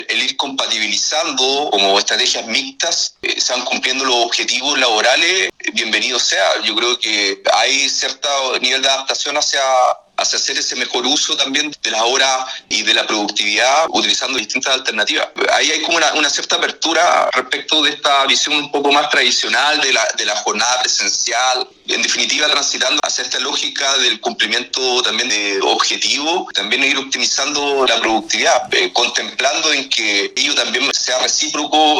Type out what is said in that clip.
el ir compatibilizando como estrategias mixtas, se van cumpliendo los objetivos laborales, bienvenido sea. Yo creo que hay cierto nivel de adaptación hacia hacer ese mejor uso también de las horas y de la productividad utilizando distintas alternativas. Ahí hay como una cierta apertura respecto de esta visión un poco más tradicional de la jornada presencial, en definitiva transitando hacia esta lógica del cumplimiento también de objetivos, también ir optimizando la productividad, contemplando en que ello también sea recíproco